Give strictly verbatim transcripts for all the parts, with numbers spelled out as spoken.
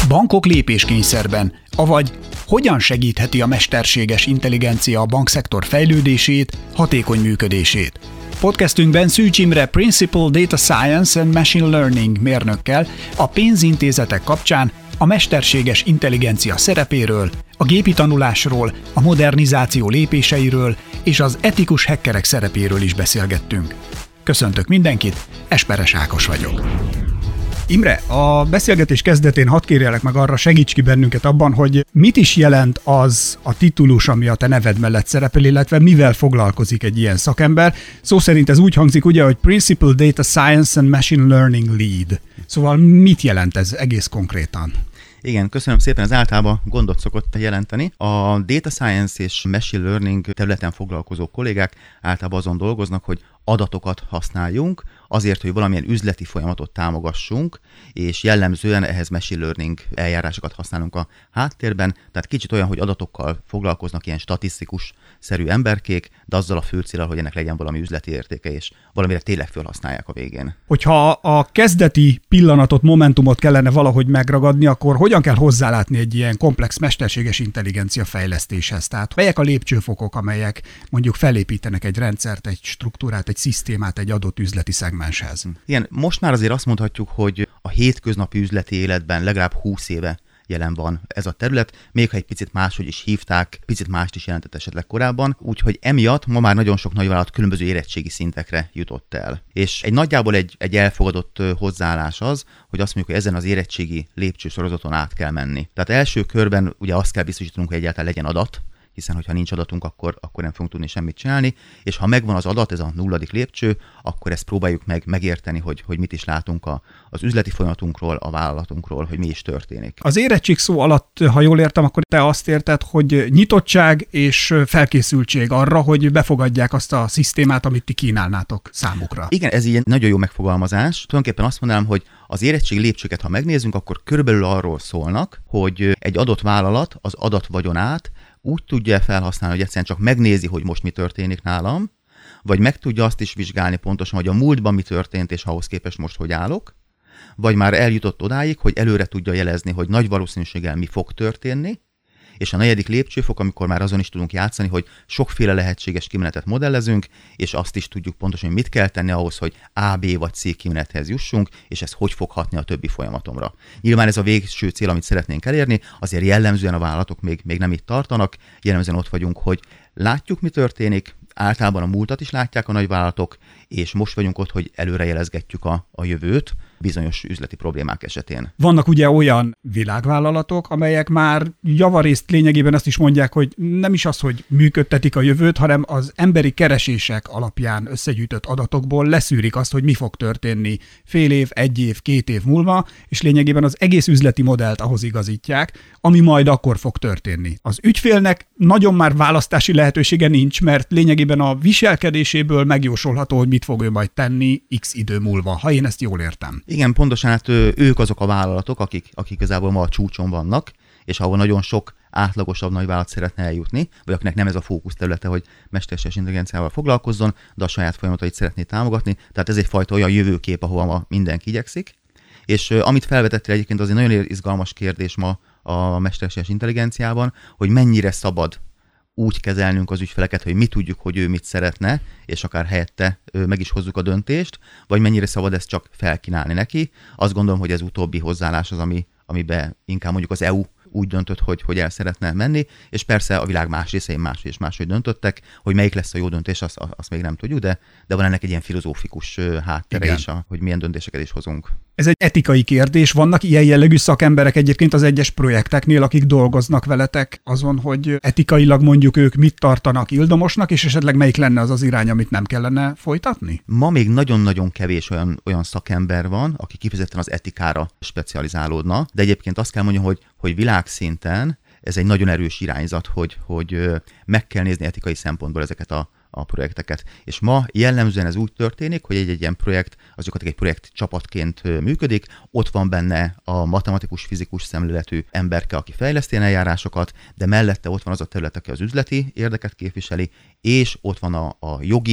Bankok lépéskényszerben, avagy hogyan segítheti a mesterséges intelligencia a bankszektor fejlődését, hatékony működését. Podcastünkben Szűcs Imre Principal Data Science and Machine Learning mérnökkel a pénzintézetek kapcsán a mesterséges intelligencia szerepéről, a gépi tanulásról, a modernizáció lépéseiről és az etikus hackerek szerepéről is beszélgettünk. Köszöntök mindenkit, Esperes Ákos vagyok. Imre, a beszélgetés kezdetén hadd kérjelek meg arra, segíts ki bennünket abban, hogy mit is jelent az a titulus, ami a te neved mellett szerepel, illetve mivel foglalkozik egy ilyen szakember. Szó szerint ez úgy hangzik, ugye, hogy Principal Data Science and Machine Learning Lead. Szóval mit jelent ez egész konkrétan? Igen, köszönöm szépen, ez általában gondot szokott jelenteni. A Data Science és Machine Learning területen foglalkozó kollégák általában azon dolgoznak, hogy adatokat használjunk, azért, hogy valamilyen üzleti folyamatot támogassunk, és jellemzően ehhez machine learning eljárásokat használunk a háttérben, tehát kicsit olyan, hogy adatokkal foglalkoznak ilyen statisztikus-szerű emberkék, de azzal a fő céllal, hogy ennek legyen valami üzleti értéke, és valamire tényleg felhasználják a végén. Hogyha a kezdeti pillanatot, momentumot kellene valahogy megragadni, akkor hogyan kell hozzálátni egy ilyen komplex mesterséges intelligencia fejlesztéshez? Tehát melyek a lépcsőfokok, amelyek mondjuk felépítenek egy rendszert, egy struktúrát, egy szisztémát egy adott üzleti szegmenshez? Igen, most már azért azt mondhatjuk, hogy a hétköznapi üzleti életben legalább húsz éve jelen van ez a terület, még ha egy picit máshogy is hívták, picit mást is jelentett esetleg korábban, úgyhogy emiatt ma már nagyon sok nagyvállalat különböző érettségi szintekre jutott el. És egy nagyjából egy, egy elfogadott hozzáállás az, hogy azt mondjuk, hogy ezen az érettségi lépcsősorozaton át kell menni. Tehát első körben ugye azt kell biztosítanunk, hogy egyáltalán legyen adat, hiszen hogyha nincs adatunk, akkor, akkor nem fogunk tudni semmit csinálni, és ha megvan az adat, ez a nulladik lépcső, akkor ezt próbáljuk meg megérteni, hogy, hogy mit is látunk a, az üzleti folyamatunkról, a vállalatunkról, hogy mi is történik. Az érettség szó alatt, ha jól értem, akkor te azt érted, hogy nyitottság és felkészültség arra, hogy befogadják azt a szisztémát, amit ti kínálnátok számukra. Igen, ez így egy nagyon jó megfogalmazás. Tulajdonképpen azt mondanám, hogy az érettség lépcsőket, ha megnézzünk, akkor körülbelül arról szólnak, hogy egy adott vállalat az adatvagionát úgy tudja felhasználni, hogy egyszerűen csak megnézi, hogy most mi történik nálam, vagy meg tudja azt is vizsgálni pontosan, hogy a múltban mi történt, és ahhoz képest most hogy állok, vagy már eljutott odáig, hogy előre tudja jelezni, hogy nagy valószínűséggel mi fog történni, és a negyedik lépcsőfok, amikor már azon is tudunk játszani, hogy sokféle lehetséges kimenetet modellezünk, és azt is tudjuk pontosan, hogy mit kell tenni ahhoz, hogy A, B vagy C kimenethez jussunk, és ez hogy fog hatni a többi folyamatomra. Nyilván ez a végső cél, amit szeretnénk elérni, azért jellemzően a vállalatok még, még nem itt tartanak, jellemzően ott vagyunk, hogy látjuk, mi történik, általában a múltat is látják a nagyvállalatok, és most vagyunk ott, hogy előrejelezgetjük a, a jövőt bizonyos üzleti problémák esetén. Vannak ugye olyan világvállalatok, amelyek már javarészt lényegében azt is mondják, hogy nem is az, hogy működtetik a jövőt, hanem az emberi keresések alapján összegyűjtött adatokból leszűrik azt, hogy mi fog történni fél év, egy év, két év múlva, és lényegében az egész üzleti modellt ahhoz igazítják, ami majd akkor fog történni. Az ügyfélnek nagyon már választási lehetősége nincs, mert lényegében a viselkedéséből megjósolható, hogy mit fog ő majd tenni x idő múlva, ha én ezt jól értem. Igen, pontosan, hát ők azok a vállalatok, akik, akik igazából ma a csúcson vannak, és ahol nagyon sok átlagosabb nagyvállalat szeretne eljutni, vagy akinek nem ez a fókusz területe, hogy mesterséges intelligenciával foglalkozzon, de a saját folyamatait szeretné támogatni. Tehát ez egyfajta olyan jövőkép, ahova ma mindenki igyekszik. És amit felvetettél egyébként, az egy nagyon izgalmas kérdés ma a mesterséges intelligenciában, hogy mennyire szabad úgy kezelnünk az ügyfeleket, hogy mi tudjuk, hogy ő mit szeretne, és akár helyette meg is hozzuk a döntést, vagy mennyire szabad ezt csak felkínálni neki. Azt gondolom, hogy ez utóbbi hozzáállás az, ami, amiben inkább mondjuk az é u úgy döntött, hogy, hogy el szeretne menni, és persze a világ más részein más és máshogy döntöttek, hogy melyik lesz a jó döntés, azt, azt még nem tudjuk, de, de van ennek egy ilyen filozófikus háttere Igen. is, a, hogy milyen döntéseket is hozunk. Ez egy etikai kérdés. Vannak ilyen jellegű szakemberek egyébként az egyes projekteknél, akik dolgoznak veletek azon, hogy etikailag mondjuk ők mit tartanak ildomosnak, és esetleg melyik lenne az az irány, amit nem kellene folytatni? Ma még nagyon-nagyon kevés olyan, olyan szakember van, aki kifejezetten az etikára specializálódna, de egyébként azt kell mondjam, hogy, hogy világszinten ez egy nagyon erős irányzat, hogy, hogy meg kell nézni etikai szempontból ezeket a a projekteket. És ma jellemzően ez úgy történik, hogy egy-egy ilyen projekt, az gyakorlatilag egy projekt csapatként működik, ott van benne a matematikus, fizikus szemléletű emberke, aki fejleszti eljárásokat, de mellette ott van az a terület, aki az üzleti érdeket képviseli, és ott van a, a jogi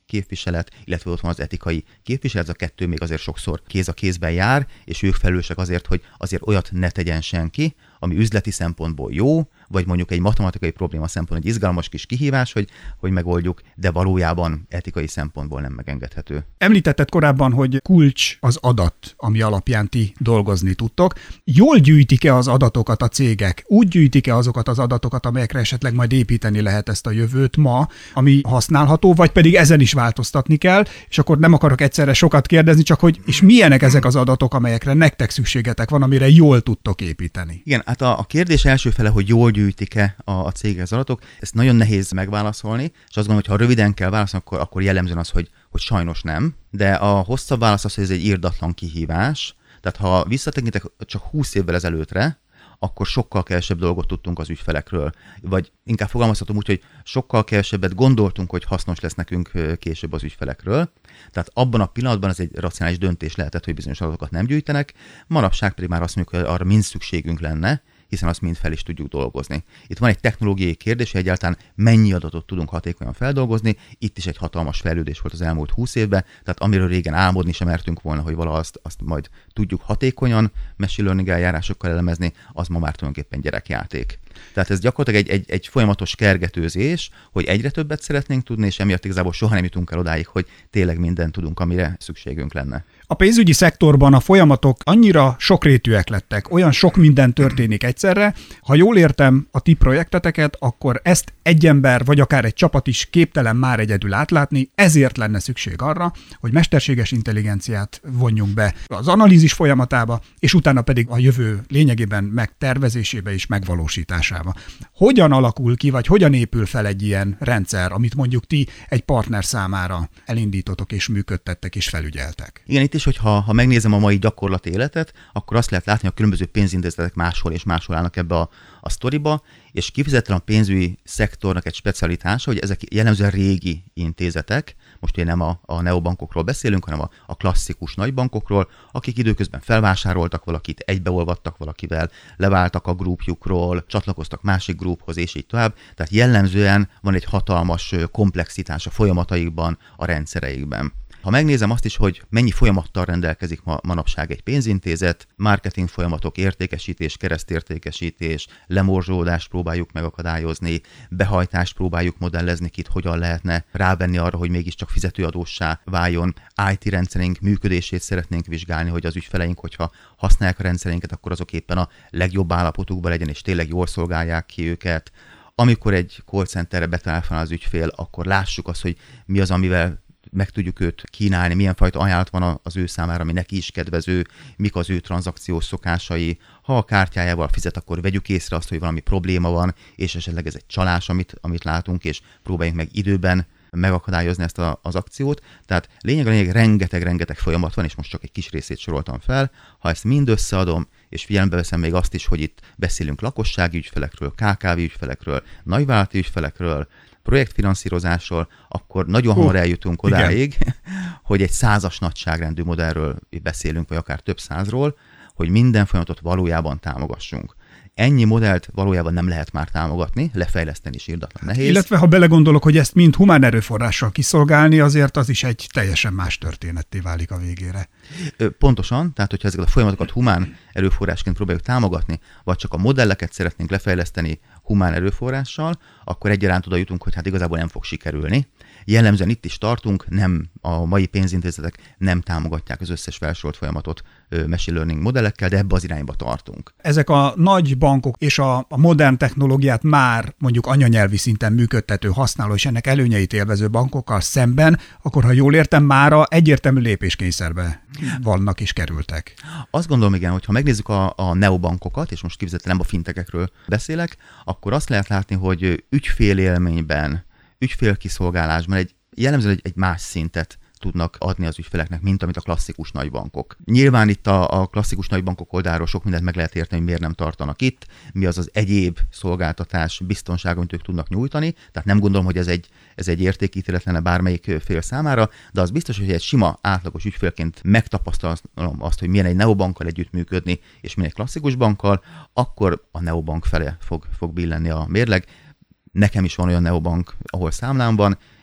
képviselet, illetve ott van az etikai képviselet, ez a kettő még azért sokszor kéz a kézben jár, és ők felelősek azért, hogy azért olyat ne tegyen senki, ami üzleti szempontból jó, vagy mondjuk egy matematikai probléma szempontból egy izgalmas kis kihívás, hogy, hogy megoldjuk, de valójában etikai szempontból nem megengedhető. Említetted korábban, hogy kulcs az adat, ami alapján ti dolgozni tudtok. Jól gyűjtik-e az adatokat a cégek? Úgy gyűjtik-e azokat az adatokat, amelyekre esetleg majd építeni lehet ezt a jövőt ma, ami használható, vagy pedig ezen is változtatni kell, és akkor nem akarok egyszerre sokat kérdezni, csak hogy és milyenek ezek az adatok, amelyekre nektek szükségetek van, amire jól tudtok építeni? Igen, hát a, a kérdés első fele, hogy jól gyűjtik-e a, a cégek az adatok, ezt nagyon nehéz megválaszolni, és azt gondolom, hogy ha röviden kell válaszolni, akkor, akkor jellemzően az, hogy, hogy sajnos nem, de a hosszabb válasz az, hogy ez egy irdatlan kihívás, tehát ha visszatekintek csak húsz évvel ezelőttre, akkor sokkal kevesebb dolgot tudtunk az ügyfelekről. Vagy inkább fogalmazhatom úgy, hogy sokkal kevesebbet gondoltunk, hogy hasznos lesz nekünk később az ügyfelekről. Tehát abban a pillanatban ez egy racionális döntés lehetett, hogy bizonyos adatokat nem gyűjtenek, manapság pedig már azt mondjuk, hogy arra mind szükségünk lenne, hiszen azt mind fel is tudjuk dolgozni. Itt van egy technológiai kérdés, hogy egyáltalán mennyi adatot tudunk hatékonyan feldolgozni. Itt is egy hatalmas fejlődés volt az elmúlt húsz évben, tehát amiről régen álmodni sem mertünk volna, hogy valaha azt, azt majd tudjuk hatékonyan machine learning eljárásokkal elemezni, az ma már tulajdonképpen gyerekjáték. Tehát ez gyakorlatilag egy, egy, egy folyamatos kergetőzés, hogy egyre többet szeretnénk tudni, és emiatt igazából soha nem jutunk el odáig, hogy tényleg mindent tudunk, amire szükségünk lenne. A pénzügyi szektorban a folyamatok annyira sokrétűek lettek, olyan sok minden történik egyszerre. Ha jól értem a ti projekteteket, akkor ezt egy ember vagy akár egy csapat is képtelen már egyedül átlátni, ezért lenne szükség arra, hogy mesterséges intelligenciát vonjunk be az analízis folyamatába, és utána pedig a jövő lényegében megtervezésébe és megvalósításába. Hogyan alakul ki, vagy hogyan épül fel egy ilyen rendszer, amit mondjuk ti egy partner számára elindítotok és működtettek és felügyeltek? Igen, itt is, hogy ha, ha megnézem a mai gyakorlati életet, akkor azt lehet látni, hogy a különböző pénzintézetek máshol és máshol állnak ebbe a, a sztoriba, és kifejezetten a pénzügyi szektornak egy specialitása, hogy ezek jellemzően régi intézetek, most ugye nem a, a neobankokról beszélünk, hanem a, a klasszikus nagybankokról, akik időközben felvásároltak valakit, egybeolvadtak valakivel, leváltak a grupjukról, csatlakoztak másik gruphoz, és így tovább. Tehát jellemzően van egy hatalmas komplexitás a folyamataikban, a rendszereikben. Ha megnézem azt is, hogy mennyi folyamattal rendelkezik ma, manapság egy pénzintézet, marketing folyamatok, értékesítés, keresztértékesítés, lemorzsolódást próbáljuk megakadályozni, behajtást próbáljuk modellezni, itt hogyan lehetne rávenni arra, hogy mégiscsak fizetőadóssá váljon, i té rendszerünk működését szeretnénk vizsgálni, hogy az ügyfeleink, hogyha használják a rendszereinket, akkor azok éppen a legjobb állapotukban legyen, és tényleg jól szolgálják ki őket. Amikor egy call centerre betelefonál az ügyfél, akkor lássuk azt, hogy mi az, amivel meg tudjuk őt kínálni, milyen fajta ajánlat van az ő számára, ami neki is kedvező, mik az ő tranzakciós szokásai. Ha a kártyájával fizet, akkor vegyük észre azt, hogy valami probléma van, és esetleg ez egy csalás, amit, amit látunk, és próbáljunk meg időben megakadályozni ezt a, az akciót. Tehát lényeg a lényeg, rengeteg-rengeteg folyamat van, és most csak egy kis részét soroltam fel. Ha ezt mind összeadom, és figyelembe veszem még azt is, hogy itt beszélünk lakossági ügyfelekről, ká ká vé ügyfelekről, nagyvállalati ügyfelekről, projektfinanszírozásról, akkor nagyon hamar eljutunk odáig, igen, hogy egy százas nagyságrendű modellről beszélünk, vagy akár több százról, hogy minden folyamatot valójában támogassunk. Ennyi modellt valójában nem lehet már támogatni, lefejleszteni is irdatlan nehéz. Illetve ha belegondolok, hogy ezt mind humán erőforrással kiszolgálni, azért az is egy teljesen más történetté válik a végére. Pontosan, tehát hogyha ezeket a folyamatokat humán erőforrásként próbáljuk támogatni, vagy csak a modelleket szeretnénk lefejleszteni humán erőforrással, akkor egyaránt oda jutunk, hogy hát igazából nem fog sikerülni. Jellemzően itt is tartunk, nem a mai pénzintézetek nem támogatják az összes felsorolt folyamatot machine learning modellekkel, de ebbe az irányba tartunk. Ezek a nagy bankok és a, a modern technológiát már mondjuk anyanyelvi szinten működtető, használó és ennek előnyeit élvező bankokkal szemben, akkor ha jól értem, mára egyértelmű lépéskényszerbe vannak és kerültek. Azt gondolom, igen, hogy ha megnézzük a, a neobankokat, és most kifejezetten nem a fintekekről beszélek, akkor azt lehet látni, hogy ügyfélélményben, ügyfélkiszolgálásban egy jellemzően egy, egy más szintet tudnak adni az ügyfeleknek, mint amit a klasszikus nagybankok. Nyilván itt a, a klasszikus nagybankok oldalról sok mindent meg lehet érteni, hogy miért nem tartanak itt, mi az az egyéb szolgáltatás, biztonság, amit ők tudnak nyújtani. Tehát nem gondolom, hogy ez egy, ez egy értékítélet lenne bármelyik fél számára, de az biztos, hogy egy sima, átlagos ügyfélként megtapasztalom azt, hogy milyen egy neobankkal együttműködni, és milyen egy klasszikus bankkal, akkor a neobank fele fog, fog billenni a mérleg. Nekem is van olyan neobank, ahol számlám van,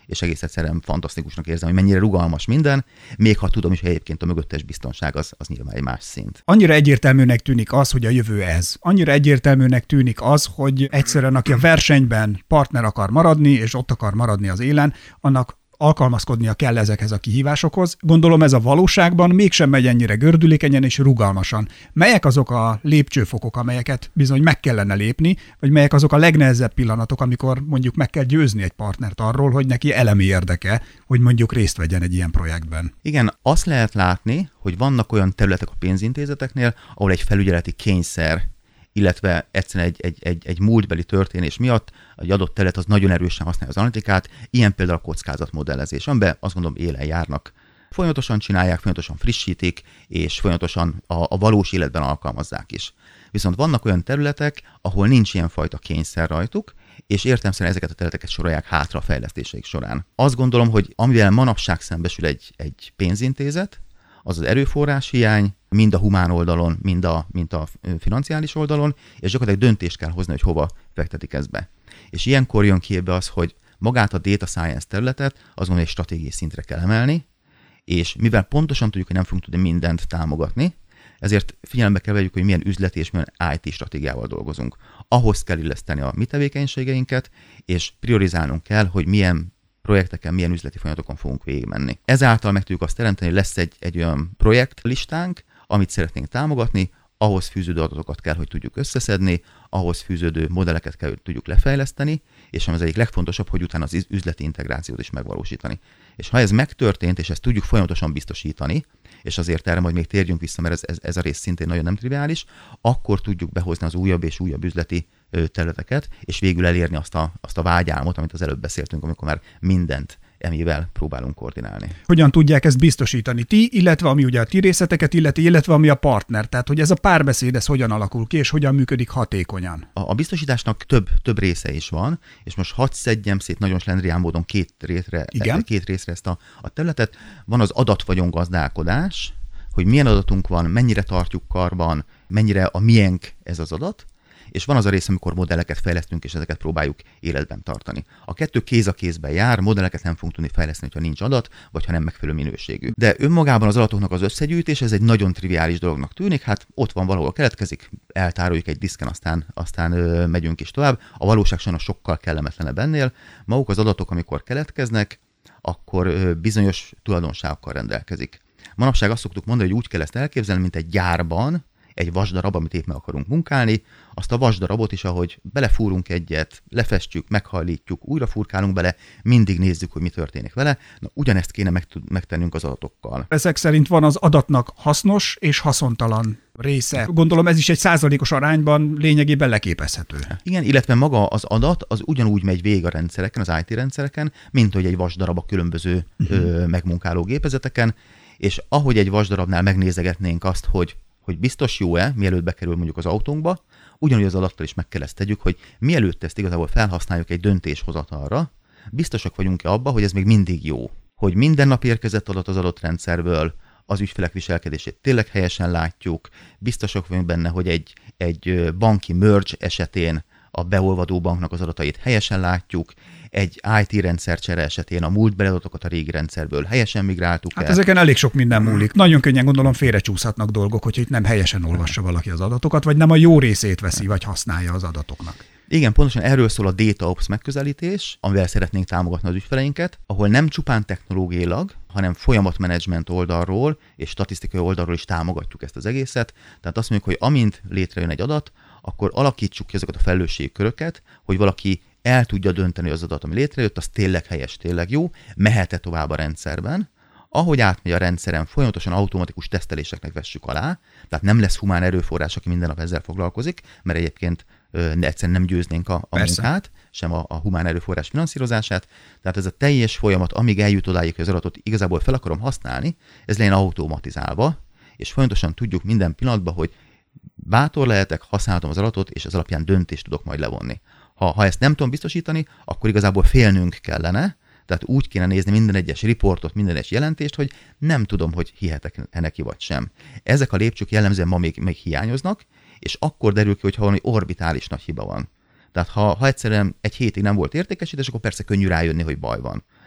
és egész egyszerűen fantasztikusnak érzem, hogy mennyire rugalmas minden, még ha tudom is, hogy egyébként a mögöttes biztonság az, az nyilván egy más szint. Annyira egyértelműnek tűnik az, hogy a jövő ez. Annyira egyértelműnek tűnik az, hogy egyszerűen aki a versenyben partner akar maradni, és ott akar maradni az élen, annak alkalmazkodnia kell ezekhez a kihívásokhoz. Gondolom ez a valóságban mégsem megy ennyire gördülékenyen és rugalmasan. Melyek azok a lépcsőfokok, amelyeket bizony meg kellene lépni, vagy melyek azok a legnehezebb pillanatok, amikor mondjuk meg kell győzni egy partnert arról, hogy neki elemi érdeke, hogy mondjuk részt vegyen egy ilyen projektben? Igen, azt lehet látni, hogy vannak olyan területek a pénzintézeteknél, ahol egy felügyeleti kényszer, illetve egyszerűen egy, egy, egy, egy múltbeli történés miatt egy adott terület az nagyon erősen használja az analitikát, ilyen például a kockázatmodellezés, amiben azt gondolom élen járnak. Folyamatosan csinálják, folyamatosan frissítik, és folyamatosan a, a valós életben alkalmazzák is. Viszont vannak olyan területek, ahol nincs ilyenfajta kényszer rajtuk, és értelemszerűen ezeket a területeket sorolják hátra a fejlesztéseik során. Azt gondolom, hogy amivel manapság szembesül egy, egy pénzintézet, az az erőforrás hiány, mind a humán oldalon, mind a, mind a financiális oldalon, és gyakorlatilag döntést kell hozni, hogy hova fektetik ezt be. És ilyenkor jön ki ebbe az, hogy magát a data science területet azon egy stratégiai szintre kell emelni, és mivel pontosan tudjuk, hogy nem fogunk tudni mindent támogatni, ezért figyelembe kell vegyük, hogy milyen üzleti és milyen i té stratégiával dolgozunk. Ahhoz kell illeszteni a mi tevékenységeinket, és priorizálnunk kell, hogy milyen projekteken, milyen üzleti folyamatokon fogunk végigmenni. Ezáltal meg tudjuk azt teremteni, hogy lesz egy, egy olyan projektlistánk, amit szeretnénk támogatni, ahhoz fűződő adatokat kell, hogy tudjuk összeszedni, ahhoz fűződő modelleket kell, hogy tudjuk lefejleszteni, és az egyik legfontosabb, hogy utána az üzleti integrációt is megvalósítani. És ha ez megtörtént, és ezt tudjuk folyamatosan biztosítani, és azért erre majd még térjünk vissza, mert ez, ez, ez a rész szintén nagyon nem triviális, akkor tudjuk behozni az újabb és újabb üzleti területeket, és végül elérni azt a, azt a vágyálmot, amit az előbb beszéltünk, amikor már mindent emivel próbálunk koordinálni. Hogyan tudják ezt biztosítani ti, illetve ami ugye a ti részleteket illeti, illetve ami a partner, tehát hogy ez a párbeszéd, ez hogyan alakul ki, és hogyan működik hatékonyan? A, a biztosításnak több, több része is van, és most hadd szedjem szét nagyon slendrián módon két részre, két részre ezt a, a területet. Van az adatvagyon-gazdálkodás, hogy milyen adatunk van, mennyire tartjuk karban, mennyire a miénk ez az adat, és van az a rész, amikor modelleket fejlesztünk, és ezeket próbáljuk életben tartani. A kettő kéz a kézben jár, modelleket nem fogunk tudni fejleszteni, ha nincs adat, vagy ha nem megfelelő minőségű. De önmagában az adatoknak az összegyűjtés, ez egy nagyon triviális dolognak tűnik, hát ott van valahol keletkezik, eltároljuk egy diszken, aztán, aztán ö, megyünk is tovább. A valóság sajnos sokkal kellemetlenebb ennél. Maguk az adatok, amikor keletkeznek, akkor ö, bizonyos tulajdonságokkal rendelkezik. Manapság azt szoktuk mondani, hogy úgy kell ezt elképzelni, mint egy gyárban, egy vasdarab, amit épp meg akarunk munkálni, azt a vasdarabot is, ahogy belefúrunk egyet, lefestjük, meghajlítjuk, újra furkálunk bele, mindig nézzük, hogy mi történik vele. Na, ugyanezt kéne meg, megtennünk az adatokkal. Ezek szerint van az adatnak hasznos és haszontalan része. Gondolom ez is egy százalékos arányban lényegében leképezhető. Igen, illetve maga az adat az ugyanúgy megy végig a rendszereken, az i té rendszereken, mint hogy egy vasdarab a különböző uh-huh. ö, megmunkáló gépezeteken, és ahogy egy vasdarabnál megnézegetnénk azt, hogy hogy biztos jó-e, mielőtt bekerül mondjuk az autónkba, ugyanúgy az adattal is meg kell ezt tegyük, hogy mielőtt ezt igazából felhasználjuk egy döntéshozatalra, biztosak vagyunk-e abba, hogy ez még mindig jó. Hogy minden nap érkezett adat az adott rendszerből, az ügyfelek viselkedését tényleg helyesen látjuk, biztosak vagyunk benne, hogy egy, egy banki merge esetén a beolvadó banknak az adatait helyesen látjuk, egy i té rendszercsere esetén a múltbeli adatokat a régi rendszerből helyesen migráltuk hát el. Ezeken elég sok minden múlik. Nagyon könnyen gondolom félrecsúszhatnak dolgok, hogyha itt nem helyesen olvassa valaki az adatokat, vagy nem a jó részét veszi, vagy használja az adatoknak. Igen, pontosan erről szól a DataOps megközelítés, amivel szeretnénk támogatni az ügyfeleinket, ahol nem csupán technológiailag, hanem folyamatmenedzsment oldalról és statisztikai oldalról is támogatjuk ezt az egészet. Tehát azt mondjuk, hogy amint létrejön egy adat, akkor alakítsuk ki azokat a felelősségköröket, hogy valaki el tudja dönteni, hogy az adat, ami létrejött, az tényleg helyes, tényleg jó, mehet-e tovább a rendszerben. Ahogy átmegy a rendszeren, folyamatosan automatikus teszteléseknek vessük alá, tehát nem lesz humán erőforrás, aki minden nap ezzel foglalkozik, mert egyébként ö, egyszerűen nem győznénk a, a munkát, sem a, a humán erőforrás finanszírozását. Tehát ez a teljes folyamat, amíg eljut odáig, hogy az adatot igazából fel akarom használni, ez legyen automatizálva, és folyamatosan tudjuk minden pillanatban, hogy bátor lehetek, használhatom az adatot, és az alapján döntést tudok majd levonni. Ha, ha ezt nem tudom biztosítani, akkor igazából félnünk kellene, tehát úgy kéne nézni minden egyes riportot, minden egyes jelentést, hogy nem tudom, hogy hihetek-e neki vagy sem. Ezek a lépcsők jellemzően ma még, még hiányoznak, és akkor derül ki, hogy ha valami orbitális nagy hiba van. Tehát ha, ha egyszerűen egy hétig nem volt értékesítés, akkor persze könnyű rájönni, hogy baj van.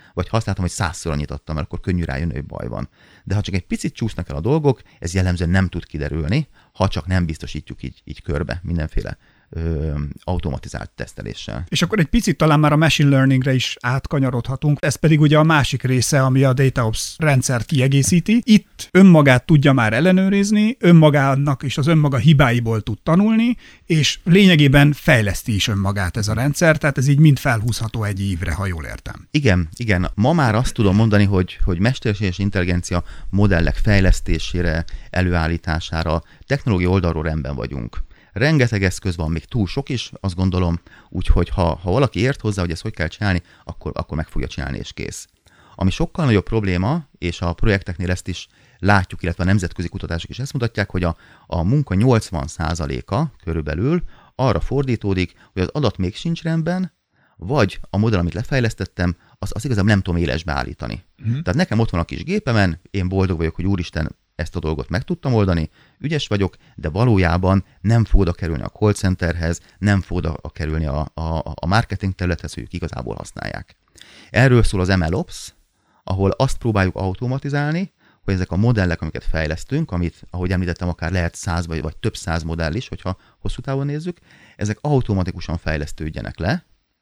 vagy ha azt látom, hogy százszor annyit adtam, mert akkor könnyű rájönni, hogy baj van. De ha csak egy picit csúsznak el a dolgok, ez jellemzően nem tud kiderülni, ha csak nem biztosítjuk így, így körbe mindenféle Ö, automatizált teszteléssel. És akkor egy picit talán már a machine learningre is átkanyarodhatunk, ez pedig ugye a másik része, ami a DataOps rendszert kiegészíti. Itt önmagát tudja már ellenőrizni, önmagának és az önmaga hibáiból tud tanulni, és lényegében fejleszti is önmagát ez a rendszer, tehát ez így mind felhúzható egy évre, ha jól értem. Igen, igen. Ma már azt tudom mondani, hogy, hogy mesterséges intelligencia modellek fejlesztésére, előállítására technológiai oldalról rendben vagyunk. Rengeteg eszköz van, még túl sok is, azt gondolom, úgyhogy ha, ha valaki ért hozzá, hogy ezt hogy kell csinálni, akkor, akkor meg fogja csinálni, és kész. Ami sokkal nagyobb probléma, és a projekteknél ezt is látjuk, illetve a nemzetközi kutatások is ezt mutatják, hogy a, a munka nyolcvan százaléka körülbelül arra fordítódik, hogy az adat még sincs rendben, vagy a modell, amit lefejlesztettem, az, az igazából nem tudom élesbe állítani. Mm. Tehát nekem ott van a kis gépemen, én boldog vagyok, hogy úristen, ezt a dolgot meg tudtam oldani, ügyes vagyok, de valójában nem fog oda kerülni a call centerhez, nem fog oda kerülni a, a, a marketing területhez, hogy ők igazából használják. Erről szól az em el ops, ahol azt próbáljuk automatizálni, hogy ezek a modellek, amiket fejlesztünk, amit, ahogy említettem, akár lehet száz vagy, vagy több száz modell is, hogyha hosszú távon nézzük, ezek automatikusan fejlesztődjenek le,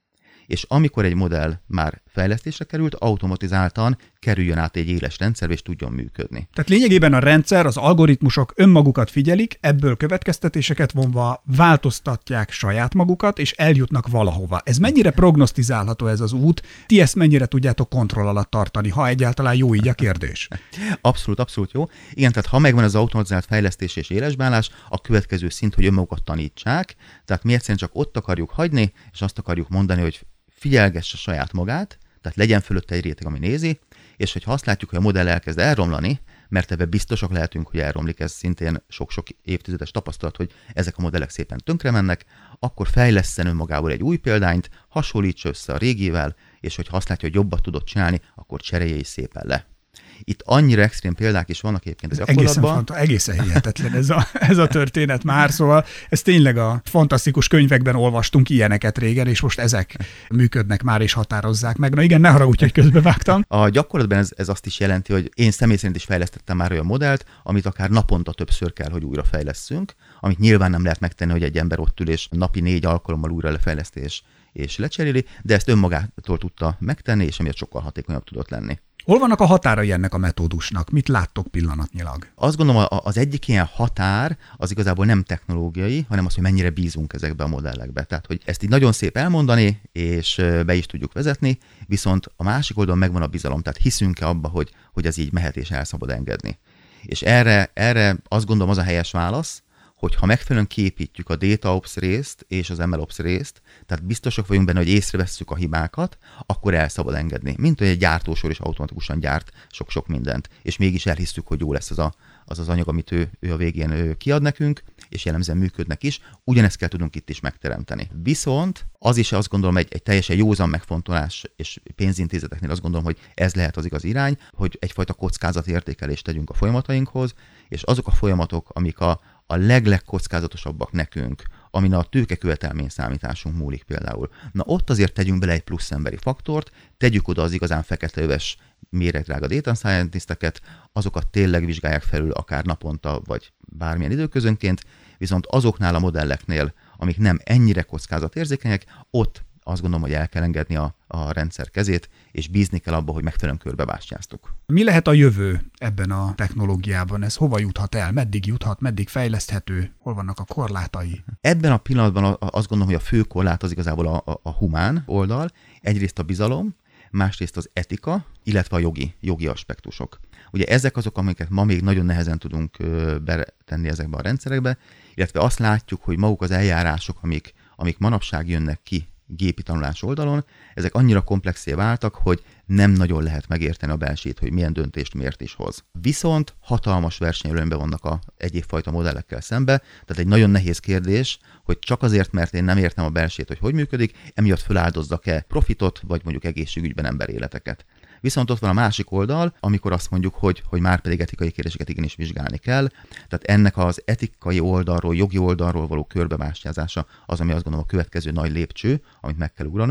és amikor egy modell már fejlesztésre került, automatizáltan kerüljön át egy éles rendszerbe, és tudjon működni. Tehát lényegében a rendszer, az algoritmusok önmagukat figyelik, ebből következtetéseket vonva változtatják saját magukat, és eljutnak valahova. Ez mennyire prognosztizálható ez az út? Ti ezt mennyire tudjátok kontroll alatt tartani, ha egyáltalán jó így a kérdés? Abszolút, abszolút jó. Igen, tehát ha megvan az automatizált fejlesztés és élesbeállás, a következő szint, hogy önmagukat tanítsák, tehát mi egyszerűen csak ott akarjuk hagyni, és azt akarjuk mondani, hogy figyelgesse saját magát, tehát legyen fölötte egy réteg, ami nézi, és hogyha azt látjuk, hogy a modell elkezd elromlani, mert ebben biztosak lehetünk, hogy elromlik, ez szintén sok-sok évtizedes tapasztalat, hogy ezek a modellek szépen tönkre mennek, akkor fejlesszen önmagából egy új példányt, hasonlítsa össze a régivel, és hogyha azt látja, hogy jobbat tudott csinálni, akkor cserélje is szépen le. Itt annyira extrém példák is vannak egyébként a gyakorlatban. Egészen, fanta- egészen hihetetlen ez a, ez a történet már, szóval ez tényleg a fantasztikus könyvekben olvastunk ilyeneket régen, és most ezek működnek már és határozzák meg. Na igen, ne haragudj, hogy közbevágtam. A gyakorlatban ez, ez azt is jelenti, hogy én személy szerint is fejlesztettem már olyan modellt, amit akár naponta többször kell, hogy újra fejlesszünk, amit nyilván nem lehet megtenni, hogy egy ember ott ül és napi négy alkalommal újra lefejlesztés és lecseréli, de ezt önmagától tudta megtenni, és emiatt sokkal hatékonyabb tudott lenni. Hol vannak a határai ennek a metódusnak? Mit láttok pillanatnyilag? Azt gondolom, az egyik ilyen határ az igazából nem technológiai, hanem az, hogy mennyire bízunk ezekbe a modellekbe. Tehát, hogy ezt így nagyon szép elmondani, és be is tudjuk vezetni, viszont a másik oldalon megvan a bizalom, tehát hiszünk-e abba, hogy, hogy ez így mehet és el szabad engedni. És erre, erre azt gondolom az a helyes válasz, hogy ha megfelelően kiépítjük a DataOps részt és az em el ops részt, tehát biztosak vagyunk benne, hogy észrevesszük a hibákat, akkor el szabad engedni. Mint hogy egy gyártósor is automatikusan gyárt sok-sok mindent, és mégis elhisszük, hogy jó lesz az a, az, az anyag, amit ő, ő a végén ő kiad nekünk, és jellemzően működnek is. Ugyanezt kell tudunk itt is megteremteni. Viszont az is azt gondolom egy, egy teljesen józan megfontolás, és pénzintézeteknél azt gondolom, hogy ez lehet az igaz irány, hogy egyfajta kockázatértékelést tegyünk a folyamatainkhoz, és azok a folyamatok, amik a a leglegkockázatosabbak nekünk, amin a tőkekövetelmény számításunk múlik például. Na ott azért tegyünk bele egy plusz emberi faktort, tegyük oda az igazán feketeöves méregdrága data scientisteket, azokat tényleg vizsgálják felül akár naponta, vagy bármilyen időközönként, viszont azoknál a modelleknél, amik nem ennyire kockázatérzékenyek, ott azt gondolom, hogy el kell engedni a, a rendszer kezét, és bízni kell abba, hogy megfelelően körbebástyáztuk. Mi lehet a jövő ebben a technológiában? Ez hova juthat el? Meddig juthat? Meddig fejleszthető? Hol vannak a korlátai? Ebben a pillanatban azt gondolom, hogy a fő korlát az igazából a, a, a humán oldal. Egyrészt a bizalom, másrészt az etika, illetve a jogi, jogi aspektusok. Ugye ezek azok, amiket ma még nagyon nehezen tudunk betenni ezekbe a rendszerekbe, illetve azt látjuk, hogy maguk az eljárások, amik, amik manapság jönnek ki gépi tanulás oldalon, ezek annyira komplexé váltak, hogy nem nagyon lehet megérteni a belsét, hogy milyen döntést miért is hoz. Viszont hatalmas versenyelőnyben vannak a egyébfajta modellekkel szembe, tehát egy nagyon nehéz kérdés, hogy csak azért, mert én nem értem a belsét, hogy hogy működik, emiatt feláldozzak-e profitot, vagy mondjuk egészségügyben emberéleteket. Viszont ott van a másik oldal, amikor azt mondjuk, hogy, hogy már pedig etikai kérdéseket igenis vizsgálni kell. Tehát ennek az etikai oldalról, jogi oldalról való körbebástyázása az, ami azt gondolom a következő nagy lépcső, amit meg kell ugranunk,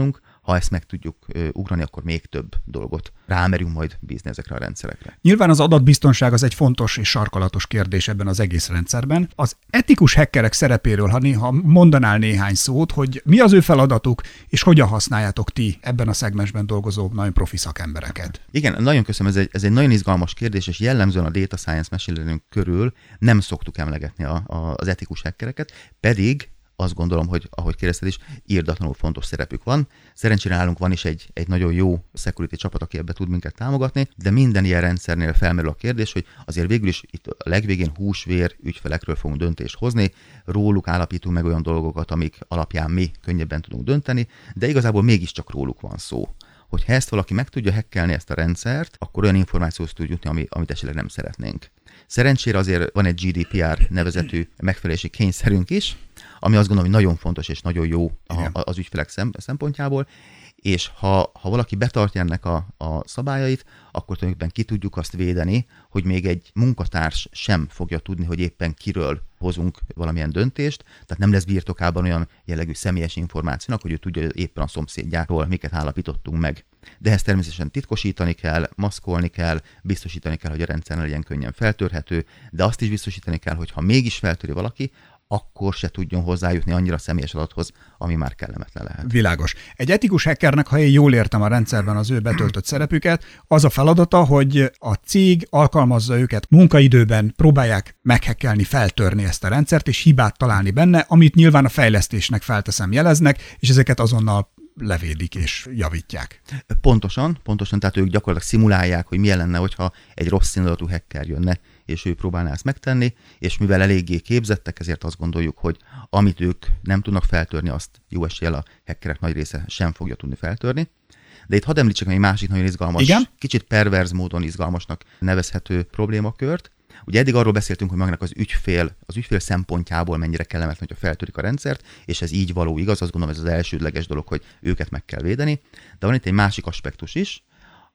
ha ezt meg tudjuk ugrani, akkor még több dolgot rámerünk majd bízni ezekre a rendszerekre. Nyilván az adatbiztonság az egy fontos és sarkalatos kérdés ebben az egész rendszerben. Az etikus hackerek szerepéről, ha néha mondanál néhány szót, hogy mi az ő feladatuk, és hogyan használjátok ti ebben a szegmensben dolgozó nagyon profi szakembereket. Igen, nagyon köszönöm, ez egy, ez egy nagyon izgalmas kérdés, és jellemzően a data science machine learning körül nem szoktuk emlegetni a, a, az etikus hackereket, pedig azt gondolom, hogy ahogy kérdezted is, írdatlanul fontos szerepük van. Szerencsére nálunk van is egy, egy nagyon jó security csapat, aki ebbe tud minket támogatni, de minden ilyen rendszernél felmerül a kérdés, hogy azért végül is itt a legvégén húsvér ügyfelekről fogunk döntést hozni, róluk állapítunk meg olyan dolgokat, amik alapján mi könnyebben tudunk dönteni, de igazából mégiscsak róluk van szó. Hogyha ezt valaki meg tudja hackelni ezt a rendszert, akkor olyan információhoz tud jutni, ami, amit esetleg nem szeretnénk. Szerencsére azért van egy G D P R nevezetű megfelelési kényszerünk is, ami azt gondolom, hogy nagyon fontos és nagyon jó a, az ügyfelek szempontjából, és ha, ha valaki betartja ennek a, a szabályait, akkor tulajdonképpen ki tudjuk azt védeni, hogy még egy munkatárs sem fogja tudni, hogy éppen kiről hozunk valamilyen döntést, tehát nem lesz birtokában olyan jellegű személyes információnak, hogy ő tudja, hogy éppen a szomszédjáról miket állapítottunk meg. De ezt természetesen titkosítani kell, maszkolni kell, biztosítani kell, hogy a rendszer ne legyen könnyen feltörhető, de azt is biztosítani kell, hogy ha mégis feltöri valaki, akkor se tudjon hozzájutni annyira személyes adathoz, ami már kellemetlen lehet. Világos. Egy etikus hackernek, ha én jól értem a rendszerben az ő betöltött szerepüket, az a feladata, hogy a cég alkalmazza őket munkaidőben, próbálják meghekkelni, feltörni ezt a rendszert, és hibát találni benne, amit nyilván a fejlesztésnek felteszem jeleznek, és ezeket azonnal levédik és javítják. Pontosan, pontosan, tehát ők gyakorlatilag szimulálják, hogy milyen lenne, hogyha egy rossz színadatú hacker jönne, és ő próbálná ezt megtenni, és mivel eléggé képzettek, ezért azt gondoljuk, hogy amit ők nem tudnak feltörni, azt jó eséllyel a hackerek nagy része sem fogja tudni feltörni. De itt hadd említsek egy másik nagyon izgalmas, Igen? kicsit perverz módon izgalmasnak nevezhető problémakört. Ugye eddig arról beszéltünk, hogy magának az ügyfél, az ügyfél szempontjából mennyire kellemetlen, hogyha feltörik a rendszert, és ez így való igaz, azt gondolom, ez az elsődleges dolog, hogy őket meg kell védeni. De van itt egy másik aspektus is,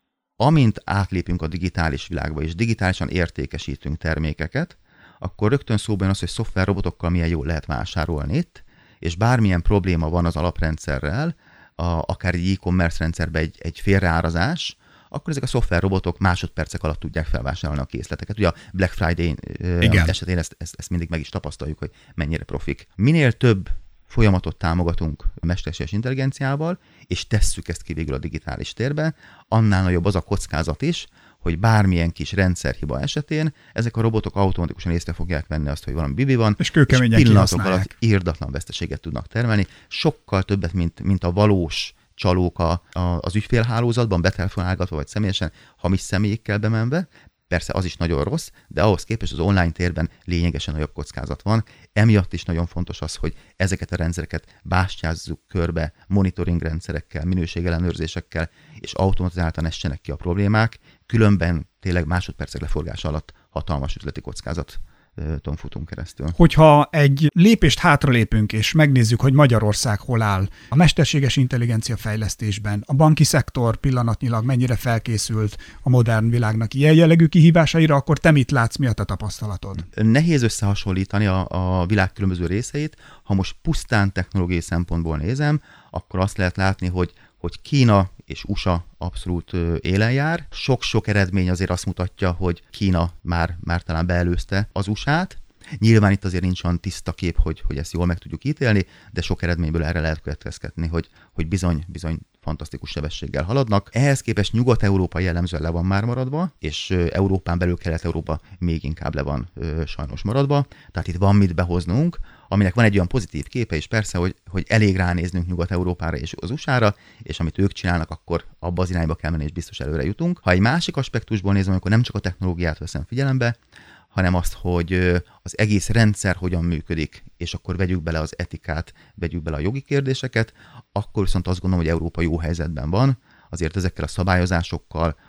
amint átlépünk a digitális világba, és digitálisan értékesítünk termékeket, akkor rögtön szóban jön az, hogy szoftverrobotokkal milyen jól lehet vásárolni itt, és bármilyen probléma van az alaprendszerrel, a, akár egy e-commerce rendszerben egy, egy félreárazás, akkor ezek a szoftverrobotok másodpercek alatt tudják felvásárolni a készleteket. Ugye a Black Friday esetén ezt, ezt, ezt mindig meg is tapasztaljuk, hogy mennyire profik. Minél több folyamatot támogatunk mesterséges intelligenciával, és tesszük ezt ki végül a digitális térbe, annál nagyobb az a kockázat is, hogy bármilyen kis rendszerhiba esetén ezek a robotok automatikusan észre fogják venni azt, hogy valami bibi van, és, és pillanatok alatt irdatlan veszteséget tudnak termelni, sokkal többet, mint, mint a valós csalók a, a, az ügyfélhálózatban, betelefonálgatva vagy személyesen, hamis személyekkel bemenve. Persze az is nagyon rossz, de ahhoz képest az online térben lényegesen nagyobb kockázat van. Emiatt is nagyon fontos az, hogy ezeket a rendszereket bástyázzuk körbe monitoring rendszerekkel, minőségellenőrzésekkel, és automatizáltan essenek ki a problémák, különben tényleg másodpercek leforgása alatt hatalmas üzleti kockázat futunk keresztül. Hogyha egy lépést hátralépünk, és megnézzük, hogy Magyarország hol áll a mesterséges intelligencia fejlesztésben, a banki szektor pillanatnyilag mennyire felkészült a modern világnak ilyen jellegű kihívásaira, akkor te mit látsz, mi a te tapasztalatod? Nehéz összehasonlítani a, a világ különböző részeit. Ha most pusztán technológiai szempontból nézem, akkor azt lehet látni, hogy hogy Kína és u es á abszolút élen jár. Sok-sok eredmény azért azt mutatja, hogy Kína már, már talán beelőzte az u es á-t. Nyilván itt azért nincs olyan tiszta kép, hogy, hogy ezt jól meg tudjuk ítélni, de sok eredményből erre lehet következtetni, hogy, hogy bizony, bizony fantasztikus sebességgel haladnak. Ehhez képest Nyugat-Európa jellemzően le van már maradva, és Európán belül Kelet-Európa még inkább le van ö, sajnos maradva. Tehát itt van mit behoznunk, aminek van egy olyan pozitív képe is persze, hogy, hogy elég ránéznünk Nyugat-Európára és az u es á-ra, és amit ők csinálnak, akkor abba az irányba kell menni, és biztos előre jutunk. Ha egy másik aspektusból nézem, akkor nem csak a technológiát veszem figyelembe, hanem azt, hogy az egész rendszer hogyan működik, és akkor vegyük bele az etikát, vegyük bele a jogi kérdéseket, akkor viszont azt gondolom, hogy Európa jó helyzetben van, azért ezekkel a szabályozásokkal,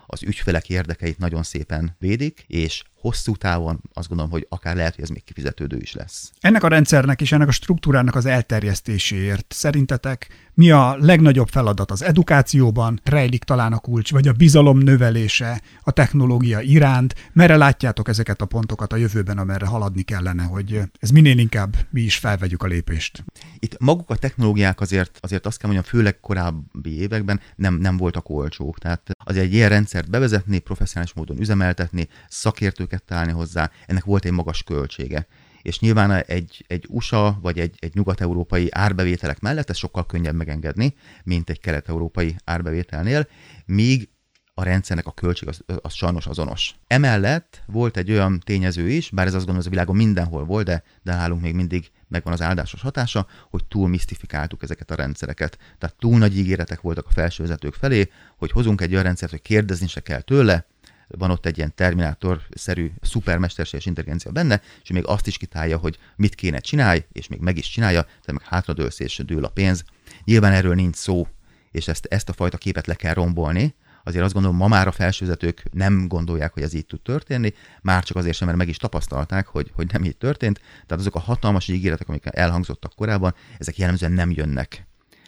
az ügyfelek érdekeit nagyon szépen védik, és hosszú távon azt gondolom, hogy akár lehet, hogy ez még kifizetődő is lesz. Ennek a rendszernek és ennek a struktúrának az elterjesztéséért szerintetek mi a legnagyobb feladat az edukációban? Rejlik talán a kulcs, vagy a bizalom növelése a technológia iránt? Merre látjátok ezeket a pontokat a jövőben, amerre haladni kellene, hogy ez minél inkább mi is felvegyük a lépést? Itt maguk a technológiák azért, azért azt kell mondjam, főleg korábbi években nem, nem voltak olcsók. Tehát azért egy ilyen rendszert bevezetni, professzionális módon üzemeltetni, szakértőket találni hozzá, ennek volt egy magas költsége. És nyilván egy, egy u es á vagy egy, egy nyugat-európai árbevételek mellett ez sokkal könnyebb megengedni, mint egy kelet-európai árbevételnél, míg a rendszernek a költség az, az sajnos azonos. Emellett volt egy olyan tényező is, bár ez azt gondolom, hogy a világon mindenhol volt, de, de nálunk még mindig megvan az áldásos hatása, hogy túl misztifikáltuk ezeket a rendszereket. Tehát túl nagy ígéretek voltak a felsővezetők felé, hogy hozunk egy olyan rendszert, hogy kérdezni se kell tőle, van ott egy ilyen terminátor-szerű szupermesterséges intelligencia benne, és még azt is kitálja, hogy mit kéne csinálj, és még meg is csinálja, tehát meg hátradőlsz és dől a pénz. Nyilván erről nincs szó, és ezt, ezt a fajta képet le kell rombolni. Azért azt gondolom, ma már a felsővezetők nem gondolják, hogy ez így tud történni, már csak azért sem, mert meg is tapasztalták, hogy, hogy nem így történt. Tehát azok a hatalmas ígéretek, amik elhangzottak korábban, ezek jellemzően nem jönnek.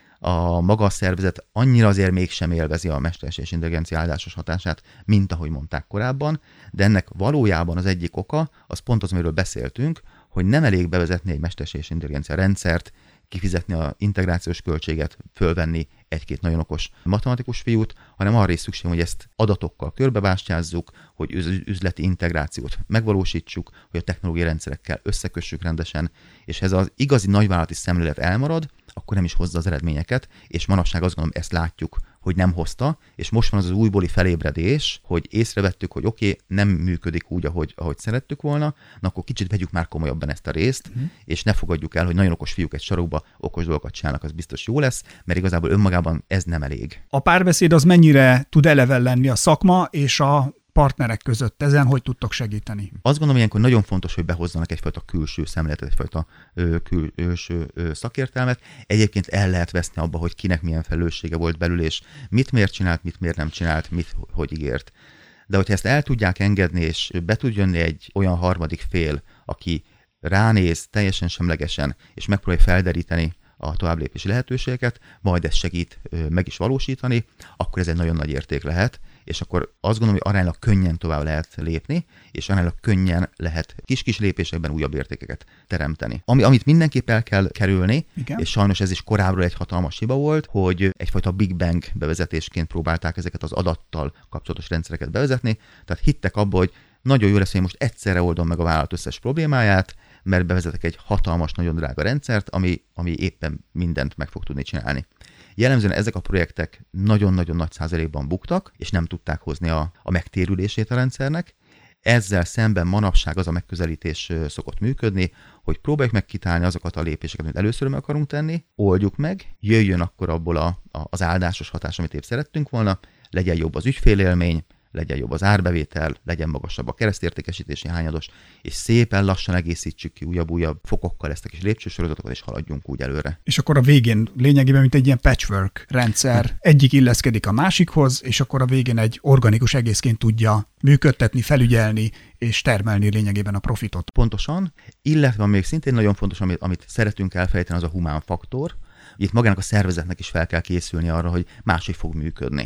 A maga a szervezet annyira azért mégsem élvezi a mesterséges intelligencia áldásos hatását, mint ahogy mondták korábban, de ennek valójában az egyik oka, az pont az, amiről beszéltünk, hogy nem elég bevezetni egy mesterséges intelligencia rendszert, kifizetni az integrációs költséget, fölvenni egy-két nagyon okos matematikus fiút, hanem arra is szükség, hogy ezt adatokkal körbebástyázzuk, hogy üzleti integrációt megvalósítsuk, hogy a technológiai rendszerekkel összekössük rendesen, és ez az igazi nagyvállalati szemlélet elmarad, akkor nem is hozza az eredményeket, és manapság azt gondolom, ezt látjuk, hogy nem hozta, és most van az az újbóli felébredés, hogy észrevettük, hogy oké, okay, nem működik úgy, ahogy, ahogy szerettük volna, na akkor kicsit vegyük már komolyabban ezt a részt, uh-huh. és ne fogadjuk el, hogy nagyon okos fiúk egy sarokba okos dolgokat csinálnak, az biztos jó lesz, mert igazából önmagában ez nem elég. A párbeszéd az mennyire tud eleven lenni a szakma és a partnerek között? Ezen hogy tudtok segíteni? Azt gondolom, ilyenkor nagyon fontos, hogy behozzanak egyfajta külső szemléletet, egyfajta ö, külső ö, szakértelmet. Egyébként el lehet veszni abba, hogy kinek milyen felelőssége volt belül, és mit miért csinált, mit miért nem csinált, mit hogy ígért. De hogyha ezt el tudják engedni, és be tud jönni egy olyan harmadik fél, aki ránéz teljesen semlegesen, és megpróbálja felderíteni a továbblépési lehetőségeket, majd ezt segít ö, meg is valósítani, akkor ez egy nagyon nagy érték lehet, és akkor azt gondolom, hogy aránylag könnyen tovább lehet lépni, és aránylag könnyen lehet kis-kis lépésekben újabb értékeket teremteni. Ami, amit mindenképp el kell kerülni, igen. És sajnos ez is korábbról egy hatalmas hiba volt, hogy egyfajta Big Bang bevezetésként próbálták ezeket az adattal kapcsolatos rendszereket bevezetni, tehát hittek abba, hogy nagyon jó lesz, hogy most egyszerre oldom meg a vállalat összes problémáját, mert bevezetek egy hatalmas, nagyon drága rendszert, ami, ami éppen mindent meg fog tudni csinálni. Jellemzően ezek a projektek nagyon-nagyon nagy százalékban buktak, és nem tudták hozni a, a megtérülését a rendszernek. Ezzel szemben manapság az a megközelítés szokott működni, hogy próbáljuk meg kitálni azokat a lépéseket, amit először meg akarunk tenni, oldjuk meg, jöjjön akkor abból a, a, az áldásos hatás, amit épp szerettünk volna, legyen jobb az ügyfélélmény, legyen jobb az árbevétel, legyen magasabb a keresztértékesítési hányados, és szépen lassan egészítsük ki újabb-újabb fokokkal ezt a kis lépcsősorozatokat, és haladjunk úgy előre. És akkor a végén lényegében, mint egy ilyen patchwork rendszer, egyik illeszkedik a másikhoz, és akkor a végén egy organikus egészként tudja működtetni, felügyelni, és termelni lényegében a profitot. Pontosan, illetve még szintén nagyon fontos, amit, amit szeretünk elfelejteni, az a humán faktor. Itt magának a szervezetnek is fel kell készülni arra, hogy máshogy fog működni.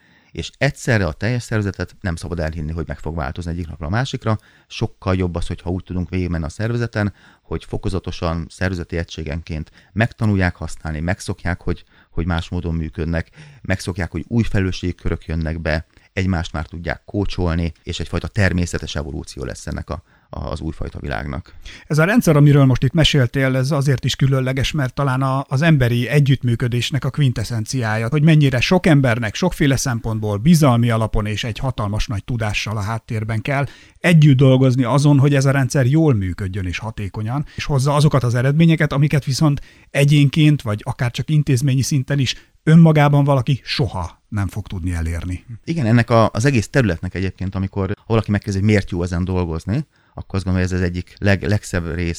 És egyszerre a teljes szervezetet nem szabad elhinni, hogy meg fog változni egyik napra a másikra. Sokkal jobb az, hogyha úgy tudunk végigmenni a szervezeten, hogy fokozatosan, szervezeti egységenként megtanulják használni, megszokják, hogy, hogy más módon működnek, megszokják, hogy új felelősségkörök jönnek be, egymást már tudják kócsolni, és egyfajta természetes evolúció lesz ennek a az újfajta világnak. Ez a rendszer, amiről most itt meséltél, ez azért is különleges, mert talán a, az emberi együttműködésnek a quintessenciája, hogy mennyire sok embernek sokféle szempontból bizalmi alapon és egy hatalmas nagy tudással a háttérben kell együtt dolgozni azon, hogy ez a rendszer jól működjön és hatékonyan, és hozza azokat az eredményeket, amiket viszont egyénként, vagy akár csak intézményi szinten is önmagában valaki soha nem fog tudni elérni. Igen, ennek a, az egész területnek egyébként, amikor valaki megkezdi, hogy miért jó ezen dolgozni, akkor azt gondolom, hogy ez az egyik leg, legszebb része,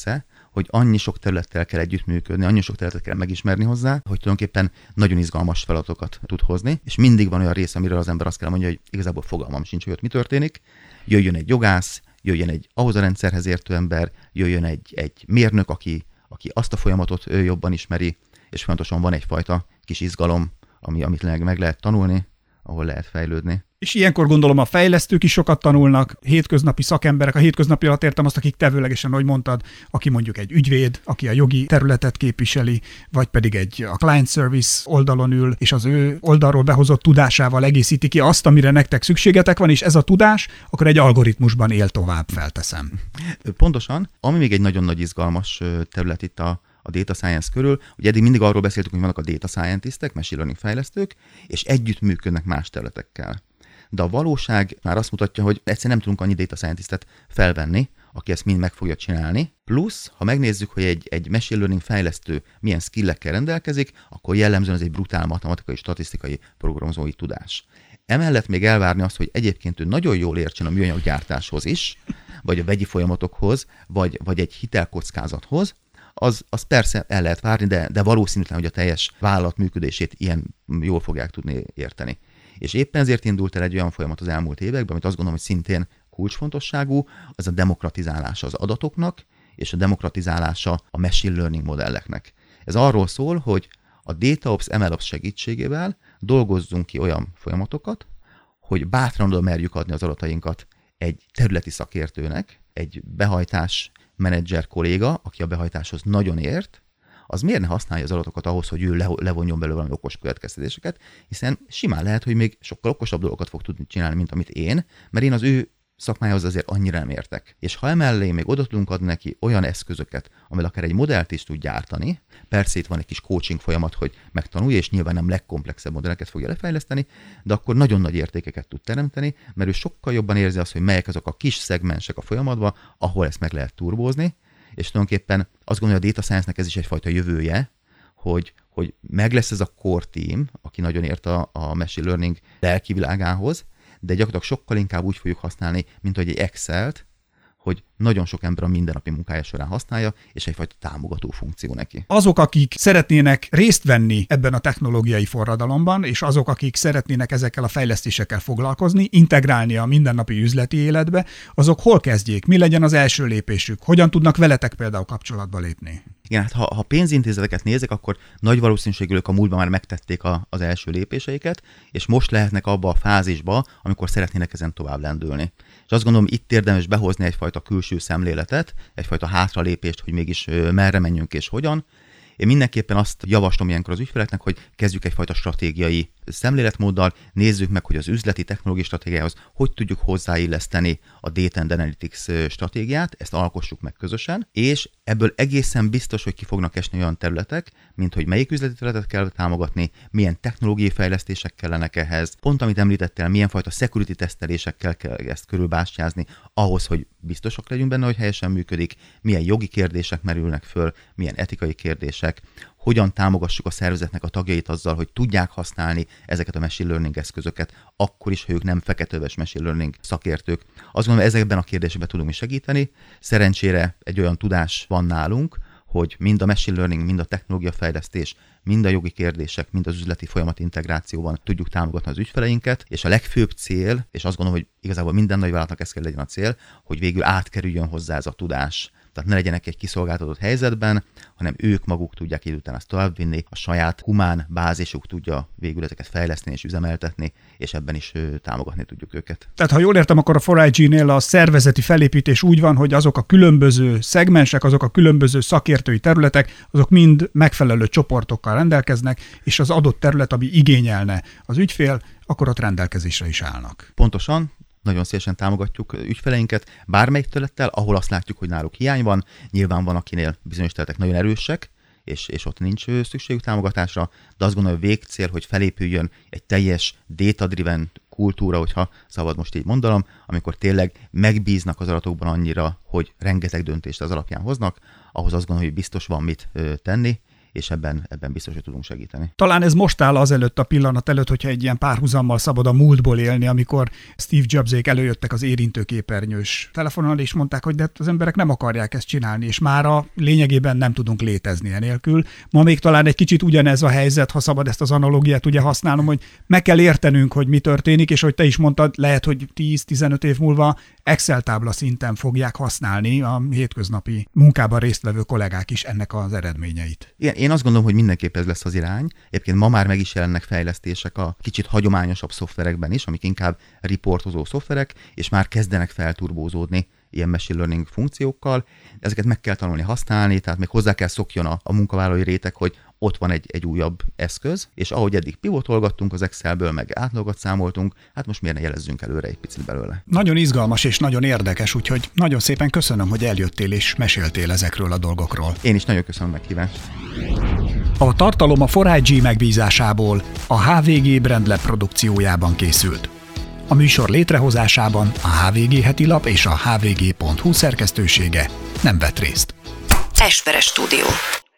hogy annyi sok területtel kell együttműködni, annyi sok területet kell megismerni hozzá, hogy tulajdonképpen nagyon izgalmas feladatokat tud hozni, és mindig van olyan rész, amiről az ember azt kell mondja, hogy igazából fogalmam sincs, hogy ott mi történik. Jöjjön egy jogász, jöjjön egy ahhoz a rendszerhez értő ember, jöjjön egy, egy mérnök, aki, aki azt a folyamatot jobban ismeri, és fontosan van egyfajta kis izgalom, ami, amit meg lehet tanulni, ahol lehet fejlődni. És ilyenkor gondolom a fejlesztők is sokat tanulnak, hétköznapi szakemberek, a hétköznapi alatt értem azt, akik tevőlegesen, ahogy mondtad, aki mondjuk egy ügyvéd, aki a jogi területet képviseli, vagy pedig egy a client service oldalon ül, és az ő oldalról behozott tudásával egészíti ki azt, amire nektek szükségetek van, és ez a tudás akkor egy algoritmusban él tovább, felteszem. Pontosan, ami még egy nagyon nagy izgalmas terület itt a a data science körül. Ugye eddig mindig arról beszéltünk, hogy vannak a data scientistek, machine learning fejlesztők, és együttműködnek más területekkel. De a valóság már azt mutatja, hogy egyszerűen nem tudunk annyi data scientistet felvenni, aki ezt mind meg fogja csinálni. Plusz, ha megnézzük, hogy egy, egy machine learning fejlesztő milyen skillekkel rendelkezik, akkor jellemzően ez egy brutál matematikai, statisztikai programozói tudás. Emellett még elvárni azt, hogy egyébként ő nagyon jól értsen a műanyaggyártáshoz is, vagy a vegyi folyamatokhoz, vagy, vagy egy hitelkockázathoz, Az, az persze el lehet várni, de, de valószínűtlen, hogy a teljes vállalat működését ilyen jól fogják tudni érteni. És éppen ezért indult el egy olyan folyamat az elmúlt években, amit azt gondolom, hogy szintén kulcsfontosságú, az a demokratizálása az adatoknak, és a demokratizálása a machine learning modelleknek. Ez arról szól, hogy a DataOps, em el ops segítségével dolgozzunk ki olyan folyamatokat, hogy bátran oda merjük adni az adatainkat egy területi szakértőnek, egy behajtás menedzser kolléga, aki a behajtáshoz nagyon ért, az miért ne használja az adatokat ahhoz, hogy ő levonjon belőle valami okos következtetéseket, hiszen simán lehet, hogy még sokkal okosabb dolgokat fog tudni csinálni, mint amit én, mert én az ő szakmájához azért annyira nem értek. És ha emellé még oda tudunk adni neki olyan eszközöket, amivel akár egy modellt is tud gyártani, persze itt van egy kis coaching folyamat, hogy megtanulja, és nyilván nem legkomplexebb modelleket fogja lefejleszteni, de akkor nagyon nagy értékeket tud teremteni, mert ő sokkal jobban érzi azt, hogy melyek azok a kis szegmensek a folyamatban, ahol ezt meg lehet turbózni, és tulajdonképpen azt gondolja, hogy a data science-nek ez is egyfajta jövője, hogy, hogy meg lesz ez a core team, aki nagyon ért a, a machine learning lelki világához, de gyakorlatilag sokkal inkább úgy fogjuk használni, mint hogy egy Excel-t, hogy nagyon sok ember a mindennapi munkája során használja, és egyfajta támogató funkció neki. Azok, akik szeretnének részt venni ebben a technológiai forradalomban, és azok, akik szeretnének ezekkel a fejlesztésekkel foglalkozni, integrálni a mindennapi üzleti életbe, azok hol kezdjék? Mi legyen az első lépésük? Hogyan tudnak veletek például kapcsolatba lépni? Igen, hát ha, ha pénzintézeteket nézek, akkor nagy valószínűséggel ők a múltban már megtették a, az első lépéseiket, és most lehetnek abba a fázisba, amikor szeretnének ezen tovább lendülni. És azt gondolom, itt érdemes behozni egyfajta külső szemléletet, egyfajta hátralépést, hogy mégis merre menjünk és hogyan. Én mindenképpen azt javaslom ilyenkor az ügyfeleknek, hogy kezdjük egyfajta stratégiai szemléletmóddal, nézzük meg, hogy az üzleti technológiai stratégiához hogy tudjuk hozzáilleszteni a Data and Analytics stratégiát, ezt alkossuk meg közösen, és ebből egészen biztos, hogy ki fognak esni olyan területek, mint hogy melyik üzleti területet kell támogatni, milyen technológiai fejlesztések kellenek ehhez, pont amit említettél, milyen fajta security tesztelésekkel kell ezt körülbástyázni, ahhoz, hogy biztosak legyünk benne, hogy helyesen működik, milyen jogi kérdések merülnek föl, milyen etikai kérdések, hogyan támogassuk a szervezetnek a tagjait azzal, hogy tudják használni ezeket a machine learning eszközöket, akkor is, ha ők nem feketöves machine learning szakértők. Azt gondolom, ezekben a kérdésekben tudunk mi segíteni. Szerencsére egy olyan tudás van nálunk, hogy mind a machine learning, mind a technológiafejlesztés, mind a jogi kérdések, mind az üzleti folyamat integrációban tudjuk támogatni az ügyfeleinket, és a legfőbb cél, és azt gondolom, hogy igazából minden nagyvállalatnak ez kell legyen a cél, hogy végül átkerüljön hozzá ez a tudás. Tehát ne legyenek egy kiszolgáltatott helyzetben, hanem ők maguk tudják idő után ezt továbbvinni, a saját humán bázisuk tudja végül ezeket fejleszteni és üzemeltetni, és ebben is ö, támogatni tudjuk őket. Tehát ha jól értem, akkor a four I G-nél a szervezeti felépítés úgy van, hogy azok a különböző szegmensek, azok a különböző szakértői területek, azok mind megfelelő csoportokkal rendelkeznek, és az adott terület, ami igényelne az ügyfél, akkor ott rendelkezésre is állnak. Pontosan. Nagyon szívesen támogatjuk ügyfeleinket bármelyik területtel, ahol azt látjuk, hogy náluk hiány van. Nyilván van, akinél bizonyos területek nagyon erősek, és, és ott nincs szükségük támogatásra, de azt gondolom, hogy végcél, hogy felépüljön egy teljes data-driven kultúra, hogyha szabad most így mondanom, amikor tényleg megbíznak az adatokban annyira, hogy rengeteg döntést az alapján hoznak, ahhoz azt gondolom, hogy biztos van mit tenni, és ebben, ebben biztos, hogy tudunk segíteni. Talán ez most áll azelőtt a pillanat előtt, hogyha egy ilyen párhuzammal szabad a múltból élni, amikor Steve Jobsék előjöttek az érintőképernyős telefonnal, és mondták, hogy de az emberek nem akarják ezt csinálni, és mára lényegében nem tudunk létezni enélkül. Ma még talán egy kicsit ugyanez a helyzet, ha szabad ezt az analógiát ugye használnom, hogy meg kell értenünk, hogy mi történik, és hogy te is mondtad, lehet, hogy tíz-tizenöt év múlva Excel tábla szinten fogják használni a hétköznapi munkában résztvevő kollégák is ennek az eredményeit. Igen, én azt gondolom, hogy mindenképp ez lesz az irány. Egyébként ma már meg is jelennek fejlesztések a kicsit hagyományosabb szoftverekben is, amik inkább riportozó szoftverek, és már kezdenek felturbózódni ilyen machine learning funkciókkal. Ezeket meg kell tanulni használni, tehát még hozzá kell szokjon a, a munkavállalói réteg, hogy ott van egy, egy újabb eszköz, és ahogy eddig pivotolgattunk az Excelből, meg átlagokat számoltunk, hát most miért ne jelezzünk előre egy picit belőle. Nagyon izgalmas és nagyon érdekes, úgyhogy nagyon szépen köszönöm, hogy eljöttél és meséltél ezekről a dolgokról. Én is nagyon köszönöm a meghívást. A tartalom a four I G megbízásából a H V G BrandLab produkciójában készült. A műsor létrehozásában a H V G heti lap és a h v g pont h u szerkesztősége nem vett részt. Esperes Stúdió.